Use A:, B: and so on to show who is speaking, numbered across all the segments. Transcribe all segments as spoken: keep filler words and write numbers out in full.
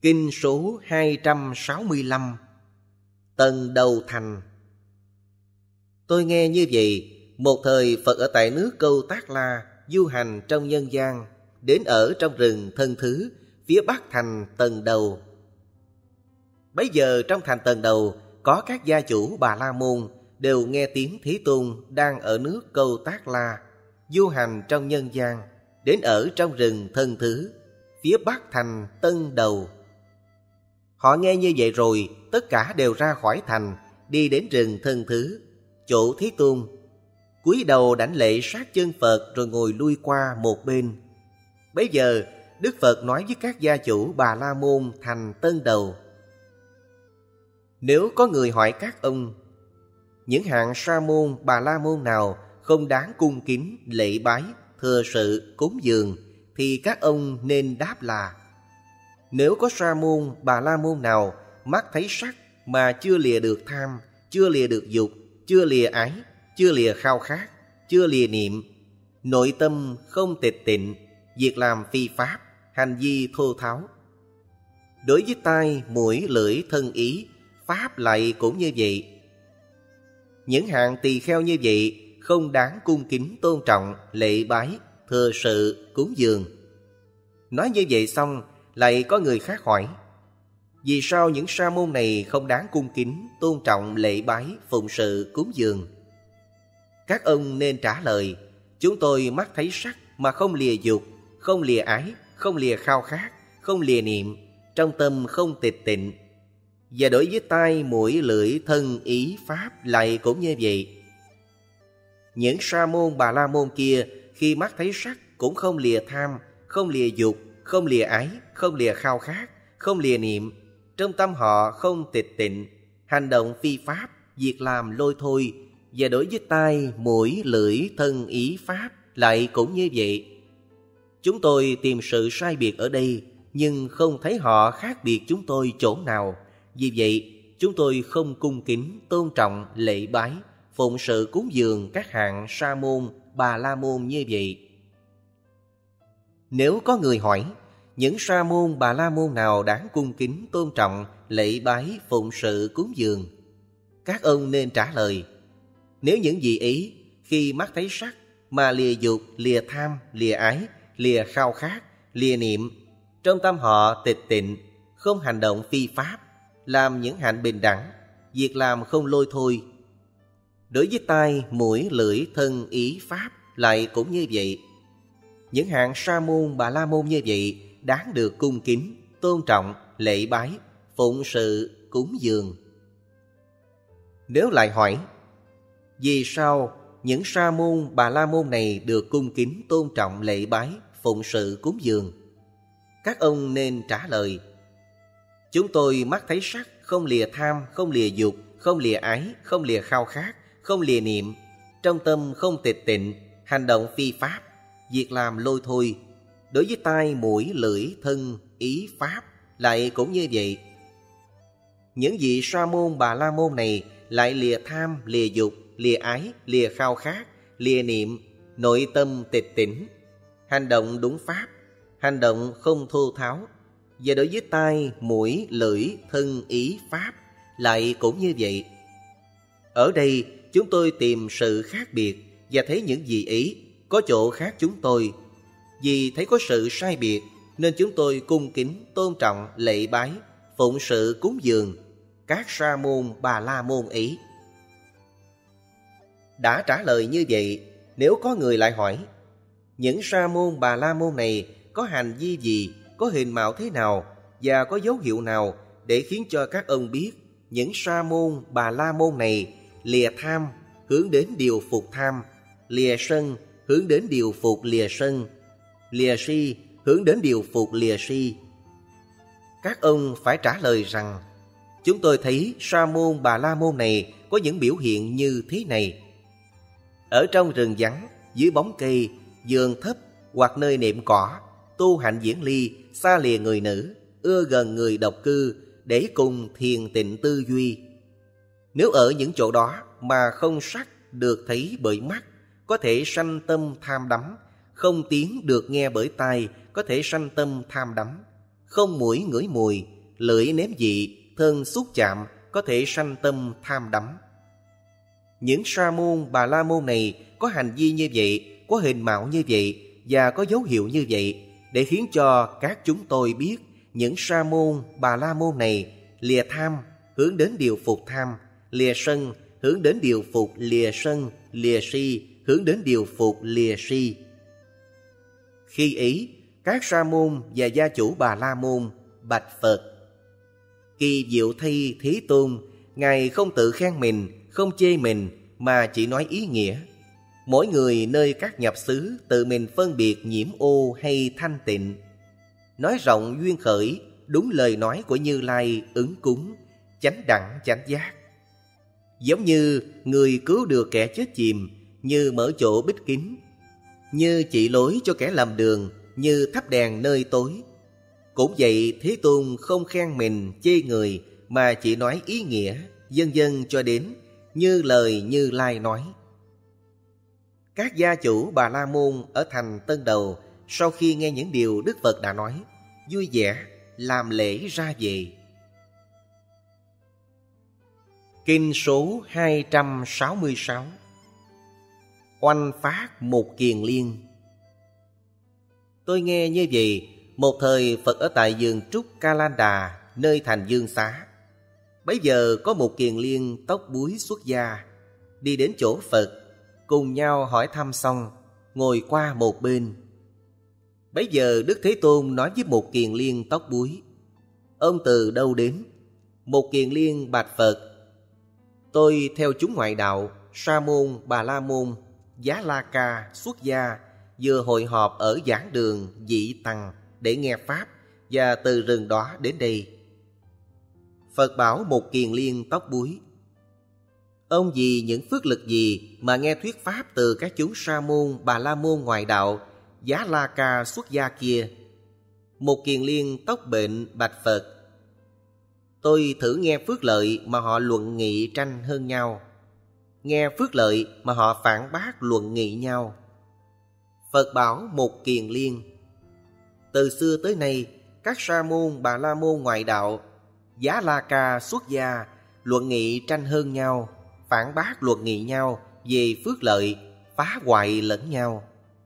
A: Kinh số hai trăm sáu mươi lăm. Tầng đầu thành. Tôi nghe như vậy, một thời Phật ở tại nước Câu Tác La, du hành trong nhân gian, đến ở trong rừng Thân Thứ, phía bắc thành Tầng Đầu. Bấy giờ trong thành Tầng Đầu, có các gia chủ Bà La Môn đều nghe tiếng Thế Tôn đang ở nước Câu Tác La, du hành trong nhân gian, đến ở trong rừng Thân Thứ, phía bắc thành Tân Đầu. Họ nghe như vậy rồi, tất cả đều ra khỏi thành, đi đến rừng Thân Thứ, chỗ Thế Tôn. Cúi đầu đảnh lễ sát chân Phật rồi ngồi lui qua một bên. Bấy giờ, Đức Phật nói với các gia chủ Bà La Môn thành Tân Đầu: Nếu có người hỏi các ông, những hạng sa môn Bà La Môn nào không đáng cung kính, lễ bái, thừa sự, cúng dường, thì các ông nên đáp là: Nếu có sa môn Bà La Môn nào mắt thấy sắc mà chưa lìa được tham, chưa lìa được dục, chưa lìa ái, chưa lìa khao khát, chưa lìa niệm, nội tâm không tịch tịnh, việc làm phi pháp, hành vi thô tháo. Đối với tai, mũi, lưỡi, thân ý, pháp lại cũng như vậy. Những hạng tỳ kheo như vậy không đáng cung kính tôn trọng, lễ bái, thừa sự, cúng dường. Nói như vậy xong, lại có người khác hỏi: Vì sao những sa môn này không đáng cung kính, tôn trọng, lễ bái, phụng sự, cúng dường? Các ông nên trả lời: Chúng tôi mắt thấy sắc mà không lìa dục, không lìa ái, không lìa khao khát, không lìa niệm, trong tâm không tịch tịnh. Và đối với tai, mũi, lưỡi, thân, ý, pháp lại cũng như vậy. Những sa môn Bà La Môn kia khi mắt thấy sắc cũng không lìa tham, không lìa dục, không lìa ái, không lìa khao khát, không lìa niệm, trong tâm họ không tịch tịnh, hành động phi pháp, việc làm lôi thôi. Và đối với tai, mũi, lưỡi, thân, ý, pháp lại cũng như vậy. Chúng tôi tìm sự sai biệt ở đây, nhưng không thấy họ khác biệt chúng tôi chỗ nào. Vì vậy, chúng tôi không cung kính, tôn trọng, lễ bái, phụng sự cúng dường các hạng sa môn, Bà La Môn như vậy. Nếu có người hỏi, những sa môn, Bà La Môn nào đáng cung kính, tôn trọng, lễ bái, phụng sự cúng dường? Các ông nên trả lời: Nếu những vị ấy khi mắt thấy sắc mà lìa dục, lìa tham, lìa ái, lìa khao khát, lìa niệm, trong tâm họ tịch tịnh, không hành động phi pháp, làm những hạnh bình đẳng, việc làm không lôi thôi. Đối với tai, mũi, lưỡi, thân, ý, pháp lại cũng như vậy. Những hạng sa môn, Bà La Môn như vậy đáng được cung kính, tôn trọng, lễ bái, phụng sự, cúng dường. Nếu lại hỏi: Vì sao những sa môn, Bà La Môn này được cung kính, tôn trọng, lễ bái, phụng sự, cúng dường? Các ông nên trả lời: Chúng tôi mắt thấy sắc, không lìa tham, không lìa dục, không lìa ái, không lìa khao khát, không lìa niệm, trong tâm không tịch tịnh, hành động phi pháp, việc làm lôi thôi. Đối với tai, mũi, lưỡi, thân, ý, pháp lại cũng như vậy. Những vị sa môn, Bà La Môn này lại lìa tham, lìa dục, lìa ái, lìa khao khát, lìa niệm, nội tâm tịch tịnh, hành động đúng pháp, hành động không thô tháo. Và đối với tai, mũi, lưỡi, thân, ý, pháp lại cũng như vậy. Ở đây chúng tôi tìm sự khác biệt và thấy những vị ấy có chỗ khác chúng tôi. Vì thấy có sự sai biệt nên chúng tôi cung kính, tôn trọng, lễ bái, phụng sự cúng dường các sa môn, Bà La Môn ấy. Đã trả lời như vậy, nếu có người lại hỏi: Những sa môn, Bà La Môn này có hành vi gì, có hình mạo thế nào và có dấu hiệu nào để khiến cho các ông biết những sa môn, Bà La Môn này lìa tham, hướng đến điều phục tham, lìa sân, hướng đến điều phục lìa sân, lìa si, hướng đến điều phục lìa si? Các ông phải trả lời rằng: Chúng tôi thấy sa môn, Bà La Môn này có những biểu hiện như thế này. Ở trong rừng vắng, dưới bóng cây, giường thấp hoặc nơi nệm cỏ, tu hạnh viễn ly, xa lìa người nữ, ưa gần người độc cư, để cùng thiền tịnh tư duy. Nếu ở những chỗ đó mà không sắc được thấy bởi mắt, có thể sanh tâm tham đắm, không tiếng được nghe bởi tai, có thể sanh tâm tham đắm, không mũi ngửi mùi, lưỡi nếm vị, thân xúc chạm, có thể sanh tâm tham đắm. Những sa môn Bà La Môn này có hành vi như vậy, có hình mạo như vậy và có dấu hiệu như vậy, để khiến cho các chúng tôi biết những sa môn Bà La Môn này lìa tham, hướng đến điều phục tham, lìa sân, hướng đến điều phục lìa sân, lìa si, hướng đến điều phục lìa si. Khi ấy, các sa môn và gia chủ Bà La Môn bạch Phật: Kỳ diệu thay Thế Tôn, Ngài không tự khen mình, không chê mình, mà chỉ nói ý nghĩa. Mỗi người nơi các nhập xứ tự mình phân biệt nhiễm ô hay thanh tịnh. Nói rộng duyên khởi, đúng lời nói của Như Lai ứng cúng, chánh đẳng chánh giác. Giống như người cứu được kẻ chết chìm, như mở chỗ bích kính, như chỉ lối cho kẻ lầm đường, như thắp đèn nơi tối. Cũng vậy, Thế Tôn không khen mình, chê người, mà chỉ nói ý nghĩa, vân vân cho đến như lời Như Lai nói. Các gia chủ Bà La Môn ở thành Tân Đầu sau khi nghe những điều Đức Phật đã nói, vui vẻ làm lễ ra về. Kinh số hai trăm sáu mươi sáu. Oanh phát một kiền liên. Tôi nghe như vậy, một thời Phật ở tại vườn trúc Ca Lan Đà, nơi thành Dương Xá. Bấy giờ có một kiền liên tóc búi xuất gia, đi đến chỗ Phật, cùng nhau hỏi thăm xong, ngồi qua một bên. Bấy giờ Đức Thế Tôn nói với một kiền liên tóc búi: Ông từ đâu đến? Một kiền liên bạch Phật: Tôi theo chúng ngoại đạo, Sa môn, Bà La Môn, Giá La Ca xuất gia, vừa hội họp ở giảng đường Vị Tăng để nghe Pháp, và từ rừng đó đến đây. Phật bảo một kiền liên tóc búi: Ông vì những phước lực gì mà nghe thuyết Pháp từ các chúng Sa môn, Bà La Môn ngoại đạo, Giá La Ca xuất gia kia? Một kiền liên tóc bệnh bạch Phật: Tôi thử nghe phước lợi mà họ luận nghị tranh hơn nhau, nghe phước lợi mà họ phản bác luận nghị nhau. Phật bảo một kiền liên: Từ xưa tới nay, các Sa môn, Bà La Môn ngoại đạo, Giá La Ca xuất gia luận nghị tranh hơn nhau, phản bác luận nghị nhau về phước lợi, phá hoại lẫn nhau.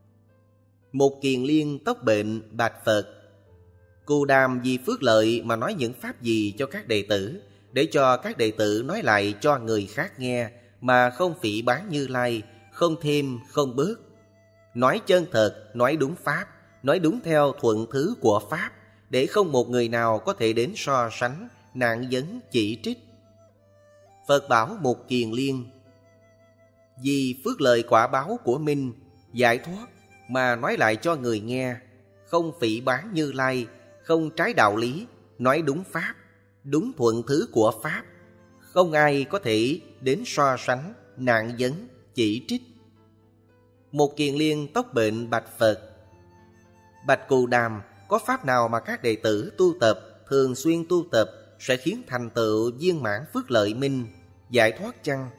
A: Một kiền liên tóc bệnh bạch Phật: Cù đàm vì phước lợi mà nói những pháp gì cho các đệ tử, để cho các đệ tử nói lại cho người khác nghe, mà không phỉ báng Như Lai, không thêm không bớt. Nói chân thật, nói đúng pháp, nói đúng theo thuận thứ của pháp, để không một người nào có thể đến so sánh, nạn vấn chỉ trích. Phật bảo một kiền liên: Vì phước lợi quả báo của Minh, giải thoát, mà nói lại cho người nghe, không phỉ báng Như Lai, không trái đạo lý, nói đúng pháp, đúng thuận thứ của pháp, không ai có thể đến so sánh, nạn vấn chỉ trích. Một kiền liên tóc bệnh bạch Phật: Bạch Cù Đàm, có pháp nào mà các đệ tử tu tập, thường xuyên tu tập, sẽ khiến thành tựu viên mãn phước lợi minh, giải thoát chăng?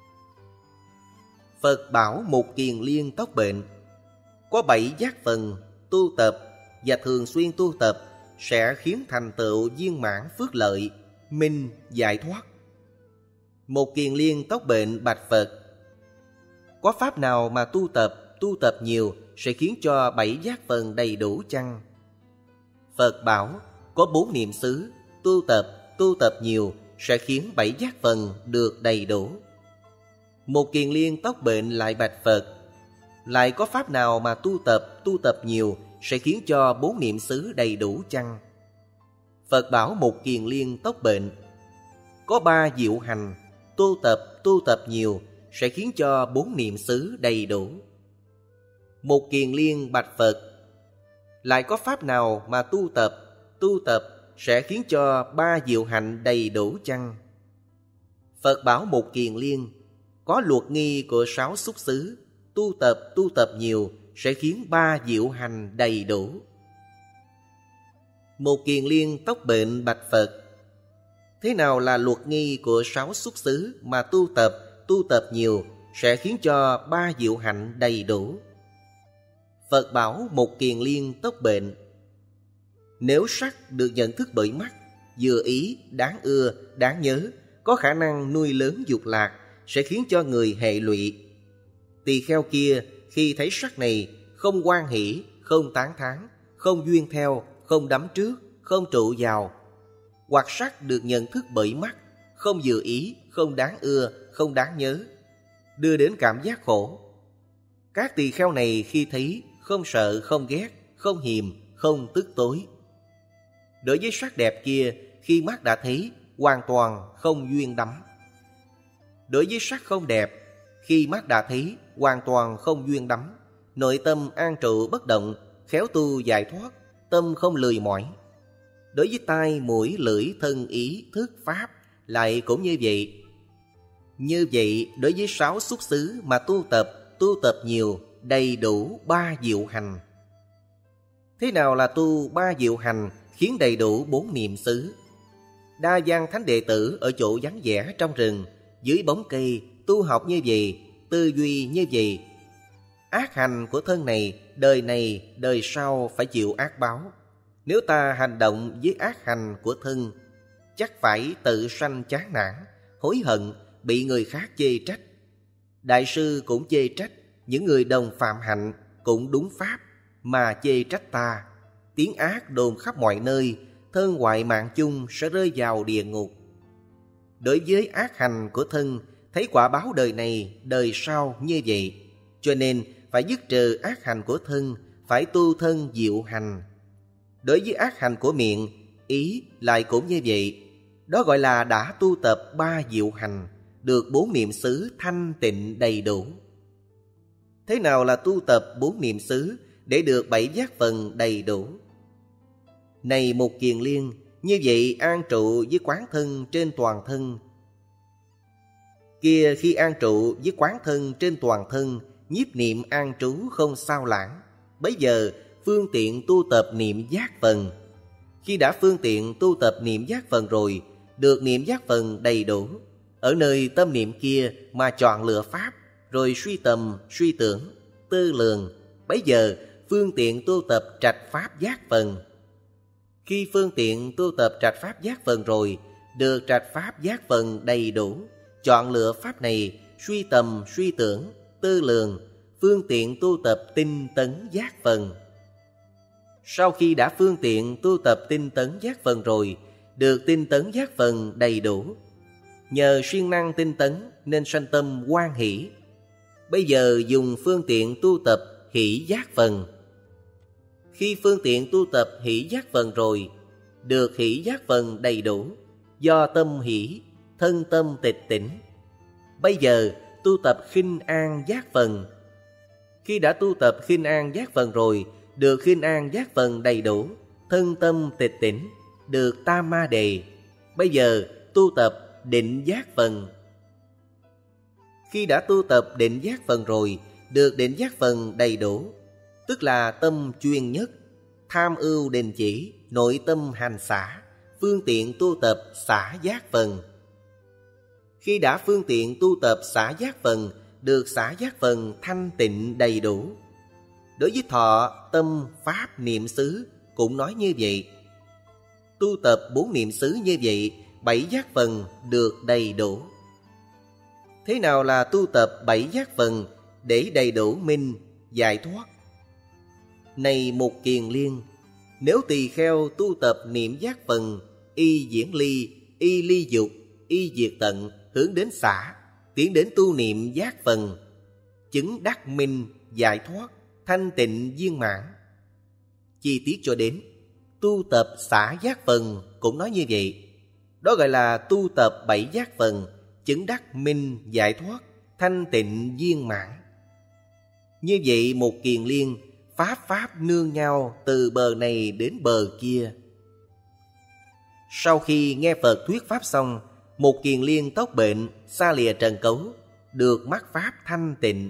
A: Phật bảo một kiền liên tóc bệnh: Có bảy giác phần, tu tập và thường xuyên tu tập sẽ khiến thành tựu viên mãn phước lợi, minh, giải thoát. Một kiền liên tóc bệnh bạch Phật: Có pháp nào mà tu tập, tu tập nhiều sẽ khiến cho bảy giác phần đầy đủ chăng? Phật bảo: Có bốn niệm xứ, tu tập, tu tập nhiều sẽ khiến bảy giác phần được đầy đủ. Một kiền liên tóc bệnh lại bạch Phật: Lại có pháp nào mà tu tập, tu tập nhiều sẽ khiến cho bốn niệm xứ đầy đủ chăng? Phật bảo một kiền liên tóc bệnh: Có ba diệu hành, tu tập, tu tập nhiều sẽ khiến cho bốn niệm xứ đầy đủ. Một kiền liên bạch Phật: Lại có pháp nào mà tu tập, tu tập sẽ khiến cho ba diệu hạnh đầy đủ chăng? Phật bảo một kiền liên: Có luật nghi của sáu xúc xứ, tu tập, tu tập nhiều sẽ khiến ba diệu hành đầy đủ. Một kiền liên tóc bệnh bạch Phật: Thế nào là luật nghi của sáu xúc xứ mà tu tập, tu tập nhiều sẽ khiến cho ba diệu hạnh đầy đủ? Phật bảo một kiền liên tóc bệnh: Nếu sắc được nhận thức bởi mắt, vừa ý, đáng ưa, đáng nhớ, có khả năng nuôi lớn dục lạc, sẽ khiến cho người hệ lụy. Tỳ kheo kia khi thấy sắc này, không hoan hỷ, không tán thán, không duyên theo, không đắm trước, không trụ vào. Hoặc sắc được nhận thức bởi mắt, không vừa ý, không đáng ưa, không đáng nhớ, đưa đến cảm giác khổ. Các tỳ kheo này khi thấy, không sợ, không ghét, không hiềm, không tức tối. Đối với sắc đẹp kia, khi mắt đã thấy, hoàn toàn không duyên đắm. Đối với sắc không đẹp, khi mắt đã thấy, hoàn toàn không duyên đắm. Nội tâm an trụ bất động, khéo tu giải thoát, tâm không lười mỏi. Đối với tai, mũi, lưỡi, thân, ý, thức, pháp lại cũng như vậy. Như vậy, đối với sáu xúc xứ mà tu tập, tu tập nhiều, đầy đủ ba diệu hành. Thế nào là tu ba diệu hành khiến đầy đủ bốn niệm xứ? Đa Văn Thánh đệ tử ở chỗ vắng vẻ trong rừng, dưới bóng cây, tu học như vậy, tư duy như vậy. Ác hành của thân này, đời này, đời sau phải chịu ác báo. Nếu ta hành động với ác hành của thân, chắc phải tự sanh chán nản, hối hận, bị người khác chê trách. Đại sư cũng chê trách, những người đồng phạm hạnh cũng đúng pháp mà chê trách ta. Tiếng ác đồn khắp mọi nơi, thân hoại mạng chung sẽ rơi vào địa ngục. Đối với ác hành của thân, thấy quả báo đời này, đời sau như vậy. Cho nên phải dứt trừ ác hành của thân, phải tu thân diệu hành. Đối với ác hành của miệng, ý lại cũng như vậy. Đó gọi là đã tu tập ba diệu hành, được bốn niệm xứ thanh tịnh đầy đủ. Thế nào là tu tập bốn niệm xứ để được bảy giác phần đầy đủ? Này Mục Kiền Liên, như vậy an trụ với quán thân trên toàn thân. Kia khi an trụ với quán thân trên toàn thân, nhiếp niệm an trú không sao lãng. Bấy giờ phương tiện tu tập niệm giác phần. Khi đã phương tiện tu tập niệm giác phần rồi, được niệm giác phần đầy đủ, ở nơi tâm niệm kia mà chọn lựa pháp, rồi suy tầm, suy tưởng, tư lường. Bấy giờ phương tiện tu tập trạch pháp giác phần. Khi phương tiện tu tập trạch pháp giác phần rồi, được trạch pháp giác phần đầy đủ, chọn lựa pháp này, suy tầm, suy tưởng, tư lường, phương tiện tu tập tinh tấn giác phần. Sau khi đã phương tiện tu tập tinh tấn giác phần rồi, được tinh tấn giác phần đầy đủ, nhờ siêng năng tinh tấn nên sanh tâm hoan hỷ. Bây giờ dùng phương tiện tu tập hỷ giác phần. Khi phương tiện tu tập hỷ giác phần rồi, được hỷ giác phần đầy đủ, do tâm hỷ, thân tâm tịch tỉnh. Bây giờ tu tập khinh an giác phần. Khi đã tu tập khinh an giác phần rồi, được khinh an giác phần đầy đủ, thân tâm tịch tỉnh, được tam ma đề. Bây giờ tu tập định giác phần. Khi đã tu tập định giác phần rồi, được định giác phần đầy đủ, tức là tâm chuyên nhất, tham ưu đình chỉ, nội tâm hành xả, phương tiện tu tập xả giác phần. Khi đã phương tiện tu tập xả giác phần, được xả giác phần thanh tịnh đầy đủ. Đối với thọ, tâm, pháp, niệm xứ cũng nói như vậy. Tu tập bốn niệm xứ như vậy, bảy giác phần được đầy đủ. Thế nào là tu tập bảy giác phần để đầy đủ minh, giải thoát? Này Mục Kiền Liên, nếu tỳ kheo tu tập niệm giác phần, y diễn ly, y ly dục, y diệt tận, hướng đến xả, tiến đến tu niệm giác phần, chứng đắc minh, giải thoát, thanh tịnh viên mãn. Chi tiết cho đến tu tập xả giác phần cũng nói như vậy. Đó gọi là tu tập bảy giác phần, chứng đắc minh, giải thoát, thanh tịnh viên mãn. Như vậy Mục Kiền Liên, pháp pháp nương nhau từ bờ này đến bờ kia. Sau khi nghe Phật thuyết pháp xong, Mục Kiền Liên tóc bệnh, xa lìa trần cấu, được mắc pháp thanh tịnh.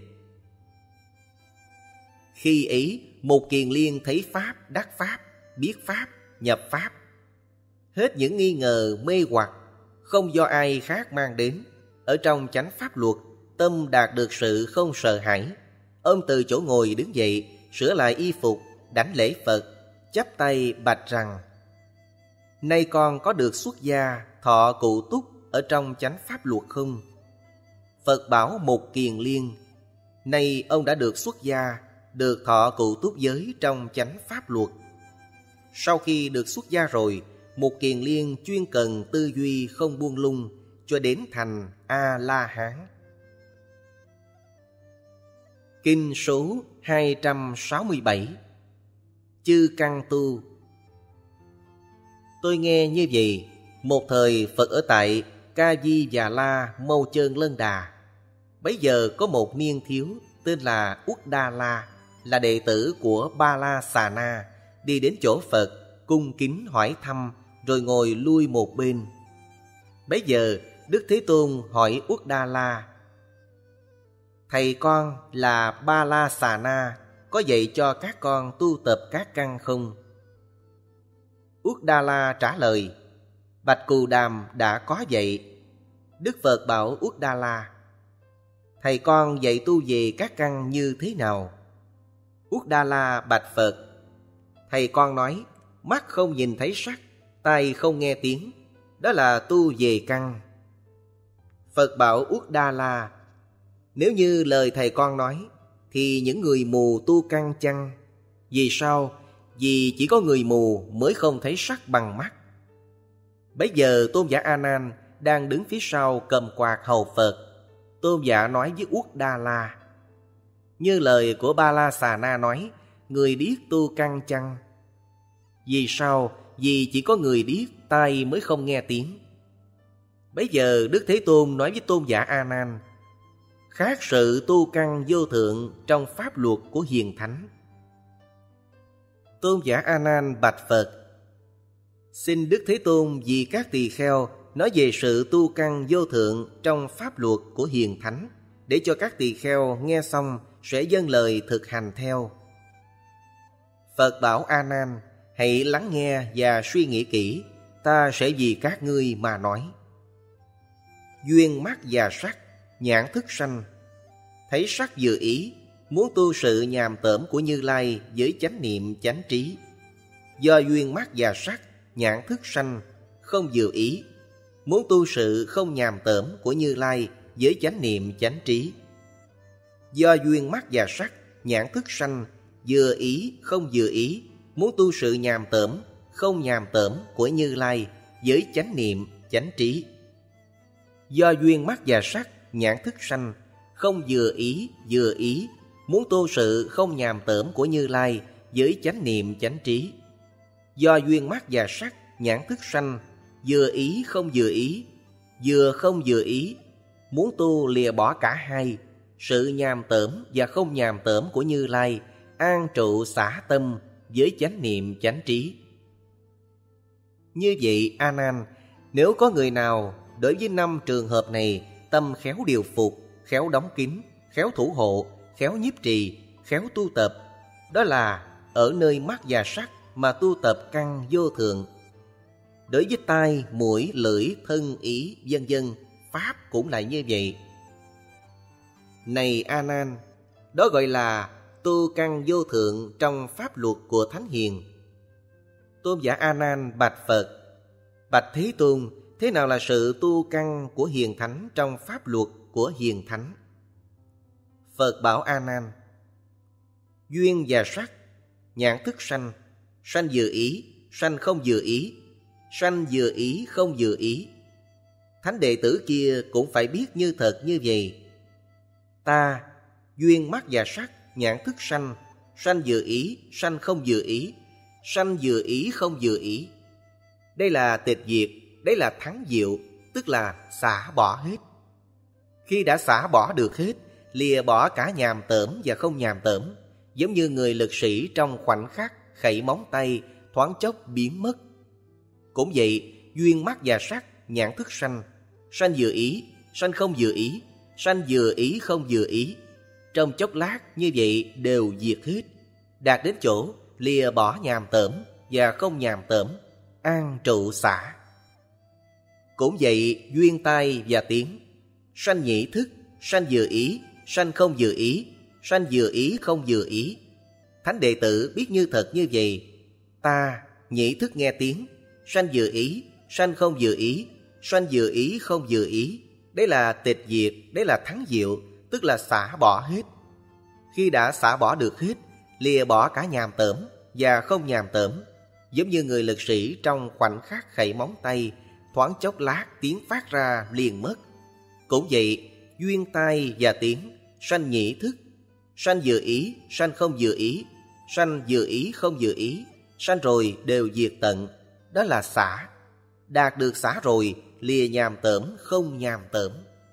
A: Khi ấy Mục Kiền Liên thấy pháp, đắc pháp, biết pháp, nhập pháp. Hết những nghi ngờ mê hoặc, không do ai khác mang đến. Ở trong chánh pháp luật, tâm đạt được sự không sợ hãi. Ông từ chỗ ngồi đứng dậy, sửa lại y phục, đảnh lễ Phật, chắp tay bạch rằng: nay con có được xuất gia, thọ cụ túc ở trong chánh pháp luật không? Phật bảo Mục Kiền Liên: nay ông đã được xuất gia, được thọ cụ túc giới trong chánh pháp luật. Sau khi được xuất gia rồi, Mục Kiền Liên chuyên cần tư duy không buông lung cho đến thành A-la-hán. Kinh số hai trăm sáu mươi bảy. Chư căn tu. Tôi nghe như vậy, một thời Phật ở tại Ca Di Già La Mâu Chơn Lân Đà. Bấy giờ có một niên thiếu tên là Uất Đa La, là đệ tử của Ba La Xà Na, đi đến chỗ Phật, cung kính hỏi thăm, rồi ngồi lui một bên. Bấy giờ Đức Thế Tôn hỏi Uất Đa La: thầy con là Ba La Xà Na có dạy cho các con tu tập các căn không? Uất Đa La trả lời: Bạch Cù Đàm đã có dạy. Đức Phật bảo Uất Đa La: thầy con dạy tu về các căn như thế nào? Uất Đa La bạch Phật: thầy con nói mắt không nhìn thấy sắc, tai không nghe tiếng, đó là tu về căn. Phật bảo Uất Đa La: nếu như lời thầy con nói, thì những người mù tu căn chăng? Vì sao? Vì chỉ có người mù mới không thấy sắc bằng mắt. Bấy giờ Tôn giả A Nan đang đứng phía sau cầm quạt hầu Phật. Tôn giả nói với Uất Đa La: như lời của Ba La Xà Na nói, người điếc tu căn chăng? Vì sao? Vì chỉ có người điếc, tai mới không nghe tiếng. Bấy giờ Đức Thế Tôn nói với Tôn giả A Nan: khác sự tu căn vô thượng trong pháp luật của hiền thánh. Tôn giả A Nan bạch Phật: xin Đức Thế Tôn vì các tỳ kheo nói về sự tu căn vô thượng trong pháp luật của hiền thánh, để cho các tỳ kheo nghe xong sẽ dâng lời thực hành theo. Phật bảo A Nan: hãy lắng nghe và suy nghĩ kỹ, ta sẽ vì các ngươi mà nói. Duyên mắt và sắc, nhãn thức sanh. Thấy sắc vừa ý, muốn tu sự nhàm tởm của Như Lai với chánh niệm chánh trí. Do duyên mắt và sắc, nhãn thức sanh, không vừa ý, muốn tu sự không nhàm tởm của Như Lai với chánh niệm chánh trí. Do duyên mắt và sắc, nhãn thức sanh, vừa ý không vừa ý, muốn tu sự nhàm tởm không nhàm tởm của Như Lai với chánh niệm chánh trí. Do duyên mắt và sắc, nhãn thức sanh, không vừa ý vừa ý, muốn tu sự không nhàm tởm của Như Lai với chánh niệm chánh trí. Do duyên mắt và sắc, nhãn thức sanh, vừa ý không vừa ý, vừa không vừa ý, muốn tu lìa bỏ cả hai, sự nhàm tởm và không nhàm tởm của Như Lai, an trụ xả tâm với chánh niệm chánh trí. Như vậy A Nan, nếu có người nào đối với năm trường hợp này tâm khéo điều phục, khéo đóng kín, khéo thủ hộ, khéo nhiếp trì, khéo tu tập, đó là ở nơi mắt và sắc mà tu tập căn vô thượng. Đối với tai, mũi, lưỡi, thân, ý, vân vân, pháp cũng lại như vậy. Này A Nan, đó gọi là tu căn vô thượng trong pháp luật của Thánh Hiền. Tôn giả A Nan bạch Phật: bạch Thế Tôn, thế nào là sự tu căn của hiền thánh trong pháp luật của hiền thánh? Phật bảo A Nan: duyên và sắc, nhãn thức sanh, sanh vừa ý, sanh không vừa ý, sanh vừa ý không vừa ý. Thánh đệ tử kia cũng phải biết như thật như vậy. Ta, duyên mắt và sắc, nhãn thức sanh, sanh vừa ý, sanh không vừa ý, sanh vừa ý không vừa ý. Đây là tịch diệt, đây là thắng diệu, tức là xả bỏ hết. Khi đã xả bỏ được hết, lìa bỏ cả nhàm tởm và không nhàm tởm, giống như người lực sĩ trong khoảnh khắc khẩy móng tay, thoáng chốc biến mất. Cũng vậy, duyên mắt và sắc, nhãn thức sanh, sanh vừa ý, sanh không vừa ý, sanh vừa ý không vừa ý, trong chốc lát như vậy đều diệt hết, đạt đến chỗ lìa bỏ nhàm tởm và không nhàm tởm, an trụ xả. Cũng vậy, duyên tai và tiếng, sanh nhĩ thức, sanh vừa ý, sanh không vừa ý, sanh vừa ý không vừa ý. Thánh đệ tử biết như thật như vậy. Ta, nhĩ thức nghe tiếng, sanh vừa ý, sanh không vừa ý, sanh vừa ý không vừa ý. Đấy là tịch diệt, đấy là thắng diệu, tức là xả bỏ hết. Khi đã xả bỏ được hết, lìa bỏ cả nhàm tởm và không nhàm tởm, giống như người lực sĩ trong khoảnh khắc khẩy móng tay, thoáng chốc lát tiếng phát ra liền mất. Cũng vậy, duyên tai và tiếng, sanh nhĩ thức, sanh vừa ý, sanh không vừa ý, sanh vừa ý không vừa ý, sanh rồi đều diệt tận, đó là xả. Đạt được xả rồi, lìa nhàm tởm không nhàm tởm.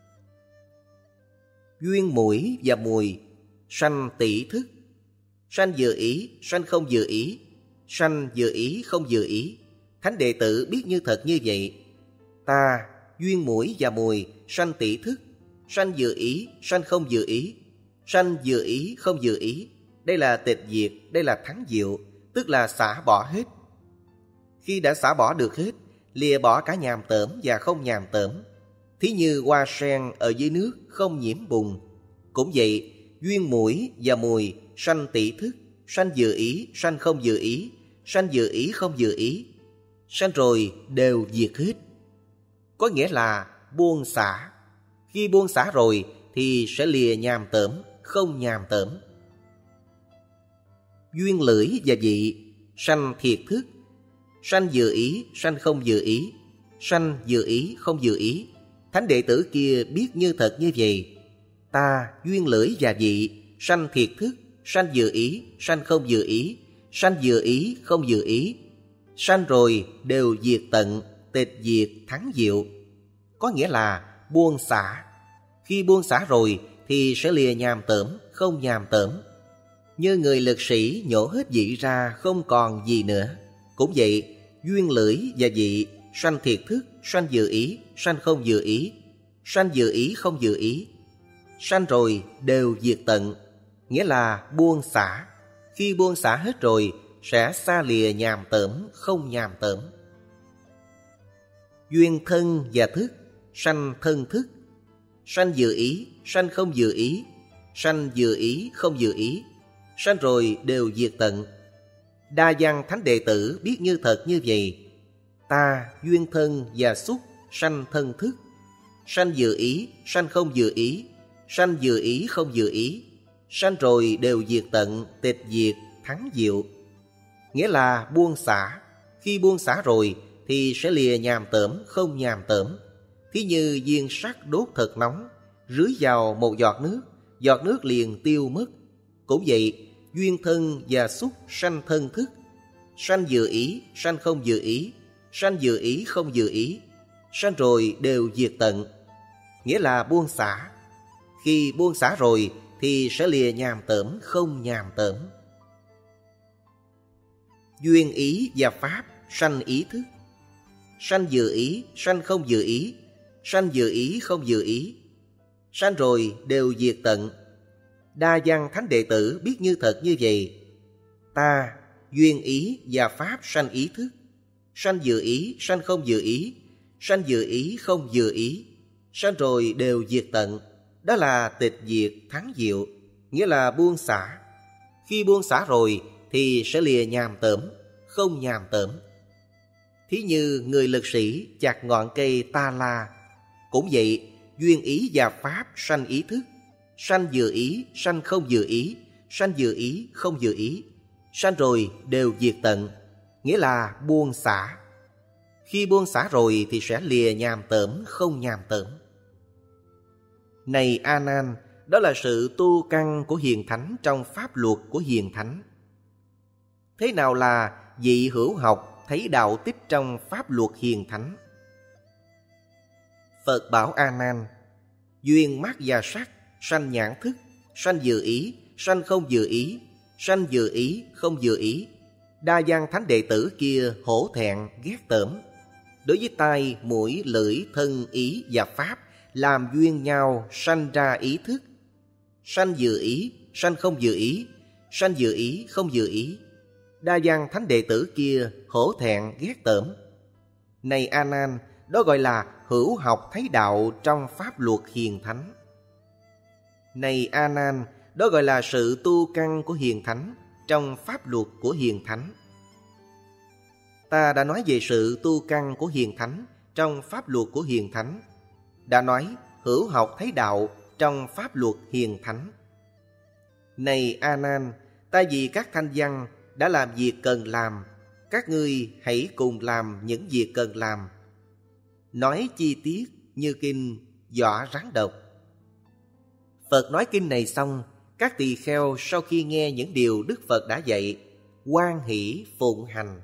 A: Duyên mũi và mùi, sanh tỷ thức, sanh vừa ý, sanh không vừa ý, sanh vừa ý không vừa ý. Thánh đệ tử biết như thật như vậy. Ta, duyên mũi và mùi, sanh tỷ thức, sanh vừa ý, sanh không vừa ý, sanh vừa ý không vừa ý. Đây là tịch diệt, đây là thắng diệu, tức là xả bỏ hết. Khi đã xả bỏ được hết, lìa bỏ cả nhàm tởm và không nhàm tởm. Thí như hoa sen ở dưới nước không nhiễm bùn. Cũng vậy, duyên mũi và mùi, sanh tỷ thức, sanh vừa ý, sanh không vừa ý, sanh vừa ý không vừa ý, sanh rồi đều diệt hết. Có nghĩa là buông xả. Khi buông xả rồi thì sẽ lìa nhàm tởm, không nhàm tởm. Duyên lưỡi và vị, sanh thiệt thức, sanh vừa ý, sanh không vừa ý, sanh vừa ý không vừa ý. Thánh đệ tử kia biết như thật như vậy. Ta, duyên lưỡi và vị, sanh thiệt thức, sanh vừa ý, sanh không vừa ý, sanh vừa ý không vừa ý, sanh rồi đều diệt tận, tịch diệt thắng diệu. Có nghĩa là buông xả. Khi buông xả rồi thì sẽ lìa nhàm tởm, không nhàm tởm. Như người lực sĩ nhổ hết vị ra không còn gì nữa. Cũng vậy, duyên lưỡi và vị, sanh thiệt thức, sanh vừa ý, sanh không vừa ý, sanh vừa ý không vừa ý, sanh rồi đều diệt tận, nghĩa là buông xả. Khi buông xả hết rồi sẽ xa lìa nhàm tởm, không nhàm tởm. Duyên thân và thức, sanh thân thức, sanh vừa ý, sanh không vừa ý, sanh vừa ý không vừa ý, sanh rồi đều diệt tận. Đa văn thánh đệ tử biết như thật như vậy. Ta, duyên thân và xúc, sanh thân thức, sanh vừa ý, sanh không vừa ý, sanh vừa ý không vừa ý, sanh rồi đều diệt tận, tịch diệt thắng diệu. Nghĩa là buông xả. Khi buông xả rồi thì sẽ lìa nhàm tởm, không nhàm tởm. Thí như viên sắt đốt thật nóng, rưới vào một giọt nước, giọt nước liền tiêu mất. Cũng vậy, duyên thân và xúc sanh thân thức, sanh vừa ý, sanh không vừa ý, sanh vừa ý không vừa ý, sanh rồi đều diệt tận, nghĩa là buông xả. Khi buông xả rồi thì sẽ lìa nhàm tởm, không nhàm tởm. Duyên ý và pháp, sanh ý thức, sanh vừa ý, sanh không vừa ý, sanh vừa ý không vừa ý, sanh rồi đều diệt tận. Đa văn thánh đệ tử biết như thật như vậy. Ta, duyên ý và pháp sanh ý thức, sanh vừa ý, sanh không vừa ý, sanh vừa ý không vừa ý, sanh rồi đều diệt tận. Đó là tịch diệt thắng diệu, nghĩa là buông xả. Khi buông xả rồi thì sẽ lìa nhàm tởm, không nhàm tởm. Thí như người lực sĩ chặt ngọn cây ta la. Cũng vậy, duyên ý và pháp sanh ý thức, sanh vừa ý, sanh không vừa ý, sanh vừa ý không vừa ý, sanh rồi đều diệt tận, nghĩa là buông xả. Khi buông xả rồi thì sẽ lìa nhàm tởm, không nhàm tởm. Này A Nan, đó là sự tu căn của hiền thánh trong pháp luật của hiền thánh. Thế nào là vị hữu học thấy đạo tích trong pháp luật hiền thánh? Phật bảo A Nan, duyên mắt và sắc sanh nhãn thức, sanh vừa ý, sanh không vừa ý, sanh vừa ý không vừa ý. Đa văn thánh đệ tử kia hổ thẹn ghét tởm. Đối với tai, mũi, lưỡi, thân, ý và pháp làm duyên nhau sanh ra ý thức, sanh vừa ý, sanh không vừa ý, sanh vừa ý không vừa ý. Đa văn thánh đệ tử kia hổ thẹn ghét tởm. Này A Nan, đó gọi là hữu học thấy đạo trong pháp luật hiền thánh. Này A Nan, đó gọi là sự tu căn của hiền thánh trong pháp luật của hiền thánh. ta đã nói về sự tu căn của hiền thánh trong pháp luật của hiền thánh, đã nói hữu học thấy đạo trong pháp luật hiền thánh. Này A Nan, ta vì các thanh văn đã làm việc cần làm, các ngươi hãy cùng làm những việc cần làm. Nói chi tiết như kinh Dọa Rắn Độc. Phật nói kinh này xong, các tỳ kheo sau khi nghe những điều Đức Phật đã dạy, hoan hỷ phụng hành.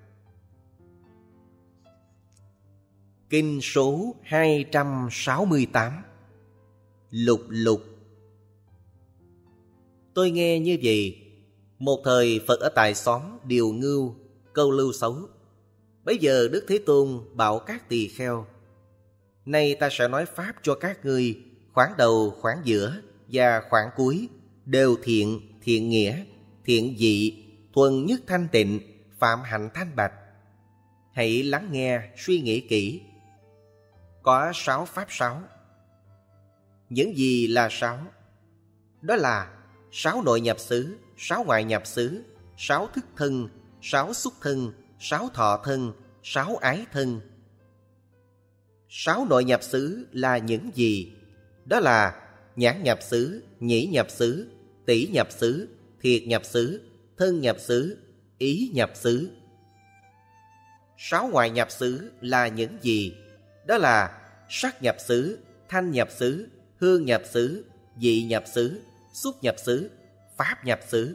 A: Kinh số hai trăm sáu mươi tám. Lục lục. Tôi nghe như vậy, một thời Phật ở tại xóm Điều Ngưu, Câu Lưu Xấu. Bấy giờ Đức Thế Tôn bảo các tỳ kheo: nay ta sẽ nói pháp cho các ngươi, khoảng đầu, khoảng giữa và khoảng cuối đều thiện, thiện nghĩa, thiện dị, thuần nhất thanh tịnh, phạm hạnh thanh bạch. Hãy lắng nghe, suy nghĩ kỹ. Có sáu pháp sáu. Những gì là sáu? Đó là sáu nội nhập xứ, sáu ngoại nhập xứ, sáu thức thân, sáu xúc thân, sáu thọ thân, sáu ái thân. Sáu nội nhập xứ là những gì? Đó là nhãn nhập xứ, nhĩ nhập xứ, tỷ nhập xứ, thiệt nhập xứ, thân nhập xứ, ý nhập xứ. Sáu ngoại nhập xứ là những gì? Đó là sắc nhập xứ, thanh nhập xứ, hương nhập xứ, vị nhập xứ, xúc nhập xứ, pháp nhập xứ.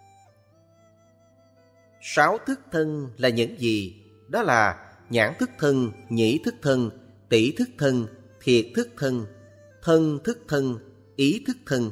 A: Sáu thức thân là những gì? Đó là nhãn thức thân, nhĩ thức thân, tỷ thức thân, thiệt thức thân, thân thức thân, ý thức thân.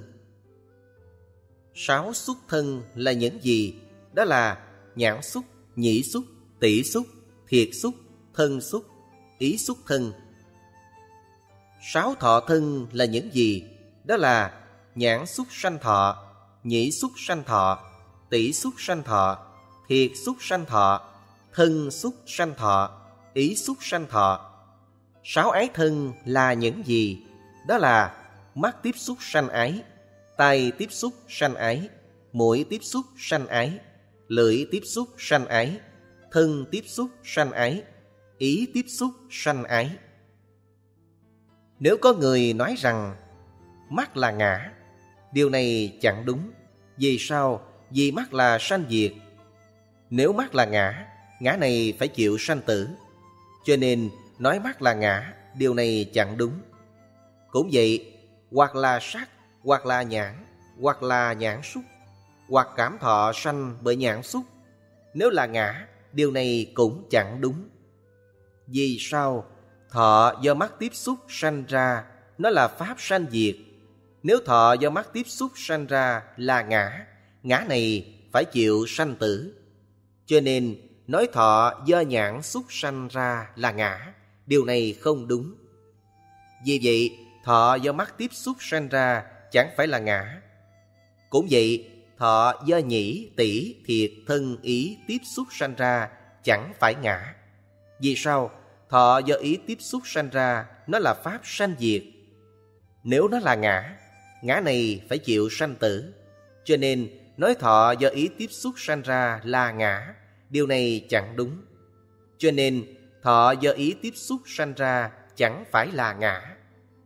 A: Sáu xúc thân là những gì? Đó là nhãn xúc, nhĩ xúc, tỷ xúc, thiệt xúc, thân xúc, ý xúc thân. Sáu thọ thân là những gì? Đó là nhãn xúc sanh thọ, nhĩ xúc sanh thọ, tỷ xúc sanh thọ, thiệt xúc sanh thọ, thân xúc sanh thọ, ý xúc sanh thọ. Sáu ái thân là những gì? Đó là mắt tiếp xúc sanh ái, tai tiếp xúc sanh ái, mũi tiếp xúc sanh ái, lưỡi tiếp xúc sanh ái, thân tiếp xúc sanh ái, ý tiếp xúc sanh ái. Nếu có người nói rằng mắt là ngã, điều này chẳng đúng. Vì sao? Vì mắt là sanh diệt. Nếu mắt là ngã, ngã này phải chịu sanh tử. Cho nên nói mắt là ngã, điều này chẳng đúng. Cũng vậy, hoặc là sắc, hoặc là nhãn, hoặc là nhãn xúc, hoặc cảm thọ sanh bởi nhãn xúc. Nếu là ngã, điều này cũng chẳng đúng. Vì sao? Thọ do mắt tiếp xúc sanh ra, nó là pháp sanh diệt. Nếu thọ do mắt tiếp xúc sanh ra là ngã, ngã này phải chịu sanh tử. Cho nên nói thọ do nhãn xúc sanh ra là ngã, điều này không đúng. Vì vậy, thọ do mắt tiếp xúc sanh ra chẳng phải là ngã. Cũng vậy, thọ do nhĩ, tỷ, thiệt, thân, ý tiếp xúc sanh ra chẳng phải ngã. Vì sao? Thọ do ý tiếp xúc sanh ra, nó là pháp sanh diệt. Nếu nó là ngã, ngã này phải chịu sanh tử. Cho nên nói thọ do ý tiếp xúc sanh ra là ngã, điều này chẳng đúng. Cho nên thọ do ý tiếp xúc sanh ra chẳng phải là ngã.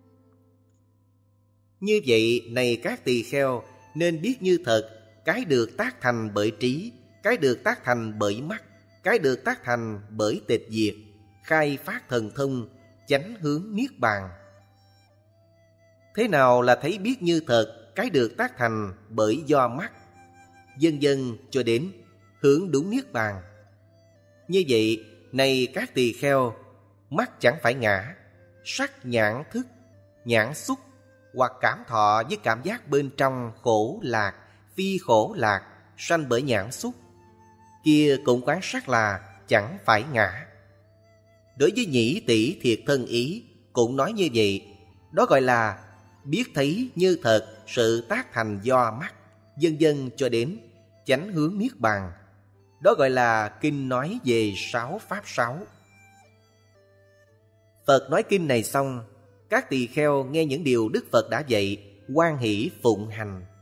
A: Như vậy, này các tỳ kheo, nên biết như thật, cái được tác thành bởi trí, cái được tác thành bởi mắt, cái được tác thành bởi tịch diệt, khai phát thần thông, chánh hướng niết bàn. Thế nào là thấy biết như thật, cái được tác thành bởi do mắt, dần dần cho đến hướng đúng niết bàn. Như vậy, này các tỳ kheo, mắt chẳng phải ngã, sắc nhãn thức, nhãn xúc hoặc cảm thọ với cảm giác bên trong khổ lạc, phi khổ lạc, sanh bởi nhãn xúc, kia cũng quán sát là chẳng phải ngã. Đối với nhĩ tỷ thiệt thân ý cũng nói như vậy. Đó gọi là biết thấy như thật sự tác thành do mắt, dần dần cho đến chánh hướng niết bàn. Đó gọi là kinh nói về sáu pháp sáu. Phật nói kinh này xong, các tỳ kheo nghe những điều Đức Phật đã dạy, hoan hỷ phụng hành.